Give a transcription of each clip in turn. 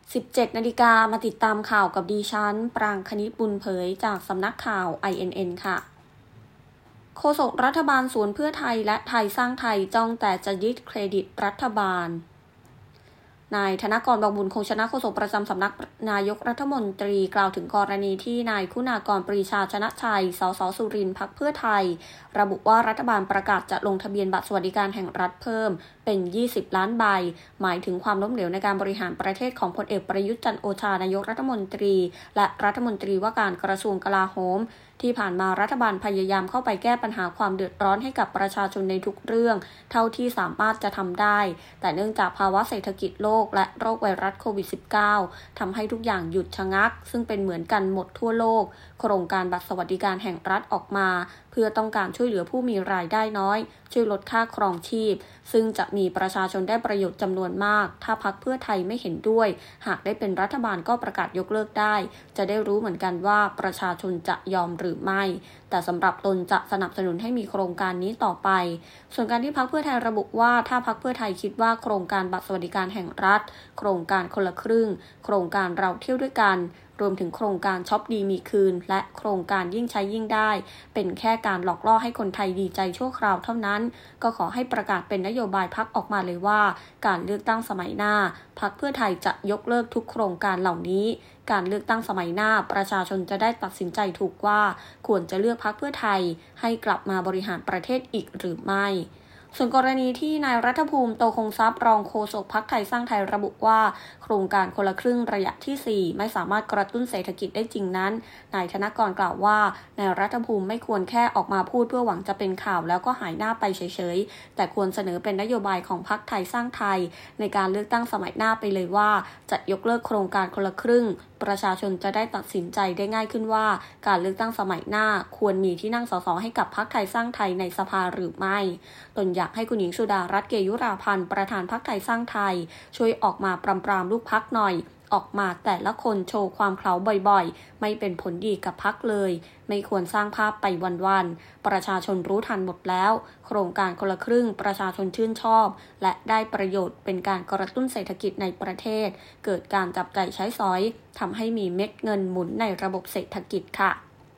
17 นาฬิกามาติดตามข่าวกับดิฉันปรางคณิตบุญเผยจากสำนักข่าว INN ค่ะโฆษกรัฐบาลสวนเพื่อไทยและไทยสร้างไทยจ้องแต่จะยึดเครดิตรัฐบาลนายธนกร บางบุญคงชนะโฆษกประจำสำนักนายกรัฐมนตรีกล่าวถึงกรณีที่นายคุณากร ปรีชาชนะชัย สส สุรินทร์พรรคเพื่อไทยระบุว่ารัฐบาลประกาศจะลงทะเบียนบัตรสวัสดิการแห่งรัฐเพิ่มเป็น20 ล้านใบหมายถึงความล้มเหลวในการบริหารประเทศของพลเอกประยุทธ์จันทร์โอชานายกรัฐมนตรีและรัฐมนตรีว่าการกระทรวงกลาโหมที่ผ่านมารัฐบาลพยายามเข้าไปแก้ปัญหาความเดือดร้อนให้กับประชาชนในทุกเรื่องเท่าที่สามารถจะทำได้แต่เนื่องจากภาวะเศรษฐกิจโลกและโรคไวรัสโควิด -19 ทำให้ทุกอย่างหยุดชะงักซึ่งเป็นเหมือนกันหมดทั่วโลกโครงการบัตรสวัสดิการแห่งรัฐออกมาเพื่อต้องการช่วยเหลือผู้มีรายได้น้อยช่วยลดค่าครองชีพซึ่งจะมีประชาชนได้ประโยชน์จำนวนมากถ้าพรรคเพื่อไทยไม่เห็นด้วยหากได้เป็นรัฐบาลก็ประกาศยกเลิกได้จะได้รู้เหมือนกันว่าประชาชนจะยอมหรือไม่แต่สำหรับตนจะสนับสนุนให้มีโครงการนี้ต่อไปส่วนการที่พรรคเพื่อไทยระบุว่าถ้าพรรคเพื่อไทยคิดว่าโครงการบัตรสวัสดิการแห่งรัฐโครงการคนละครึ่งโครงการเราเที่ยวด้วยกันรวมถึงโครงการช็อปดีมีคืนและโครงการยิ่งใช้ยิ่งได้เป็นแค่การหลอกล่อให้คนไทยดีใจชั่วคราวเท่านั้นก็ขอให้ประกาศเป็นนโยบายพรรคออกมาเลยว่าการเลือกตั้งสมัยหน้าพรรคเพื่อไทยจะยกเลิกทุกโครงการเหล่านี้การเลือกตั้งสมัยหน้าประชาชนจะได้ตัดสินใจถูกว่าควรจะเลือกพรรคเพื่อไทยให้กลับมาบริหารประเทศอีกหรือไม่ส่วนกรณีที่นายรัฐภูมิโตคงทรัพย์รองโฆษกพรรคไทยสร้างไทยระบุว่าโครงการคนละครึ่งระยะที่4ไม่สามารถกระตุ้นเศรษฐกิจได้จริงนั้นนายธนกรกล่าวว่านายรัฐภูมิไม่ควรแค่ออกมาพูดเพื่อหวังจะเป็นข่าวแล้วก็หายหน้าไปเฉยๆแต่ควรเสนอเป็นนโยบายของพรรคไทยสร้างไทยในการเลือกตั้งสมัยหน้าไปเลยว่าจะยกเลิกโครงการคนละครึ่งประชาชนจะได้ตัดสินใจได้ง่ายขึ้นว่าการเลือกตั้งสมัยหน้าควรมีที่นั่งสสให้กับพรรคไทยสร้างไทยในสภาหรือไม่ตนอยากให้คุณหญิงสุดารัตน์ เกยุราพันธ์ประธานพรรคไทยสร้างไทยช่วยออกมาปรามลูกพรรคหน่อยออกมาแต่ละคนโชว์ความเขลาบ่อยๆไม่เป็นผลดีกับพรรคเลยไม่ควรสร้างภาพไปวันๆประชาชนรู้ทันหมดแล้วโครงการคนละครึ่งประชาชนชื่นชอบและได้ประโยชน์เป็นการกระตุ้นเศรษฐกิจในประเทศเกิดการจับจ่ายใช้สอยทำให้มีเม็ดเงินหมุนในระบบเศรษฐกิจค่ะ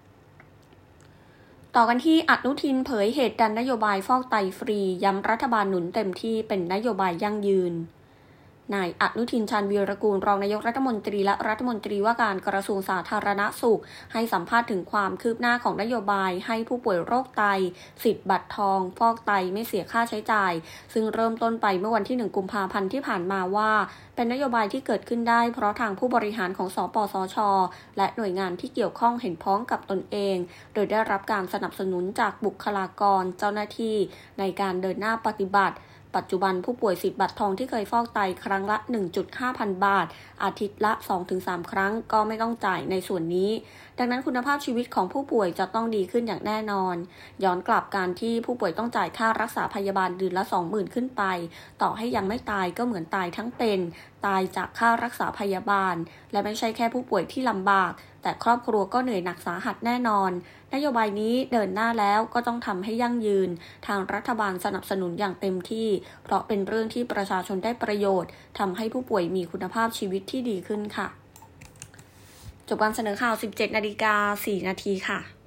ต่อกันที่อนุทินเผยเหตุดันนโยบายฟอกไตฟรีย้ำรัฐบาลหนุนเต็มที่เป็นนโยบายยั่งยืนนายอนุทิน ชาญวีรกูลรองนายกรัฐมนตรีและรัฐมนตรีว่าการกระทรวงสาธารณสุขให้สัมภาษณ์ถึงความคืบหน้าของนโยบายให้ผู้ป่วยโรคไตสิทธิ์บัตรทองฟอกไตไม่เสียค่าใช้จ่ายซึ่งเริ่มต้นไปเมื่อวันที่1 กุมภาพันธ์ที่ผ่านมาว่าเป็นนโยบายที่เกิดขึ้นได้เพราะทางผู้บริหารของสปสช.และหน่วยงานที่เกี่ยวข้องเห็นพ้องกับตนเองโดยได้รับการสนับสนุนจากบุคลากรเจ้าหน้าที่ในการเดินหน้าปฏิบัติปัจจุบันผู้ป่วยสิทธิ์บัตรทองที่เคยฟอกไตครั้งละ 1.5,000 บาทอาทิตย์ละ 2-3 ครั้งก็ไม่ต้องจ่ายในส่วนนี้ดังนั้นคุณภาพชีวิตของผู้ป่วยจะต้องดีขึ้นอย่างแน่นอนย้อนกลับการที่ผู้ป่วยต้องจ่ายค่ารักษาพยาบาลเดือนละ 20,000 ขึ้นไปต่อให้ยังไม่ตายก็เหมือนตายทั้งเป็นตายจากค่ารักษาพยาบาลและไม่ใช่แค่ผู้ป่วยที่ลำบากแต่ครอบครัวก็เหนื่อยหนักสาหัสแน่นอนนโยบายนี้เดินหน้าแล้วก็ต้องทำให้ยั่งยืนทางรัฐบาลสนับสนุนอย่างเต็มที่เพราะเป็นเรื่องที่ประชาชนได้ประโยชน์ทำให้ผู้ป่วยมีคุณภาพชีวิตที่ดีขึ้นค่ะจบการเสนอข่าว 17:04 นาทีค่ะ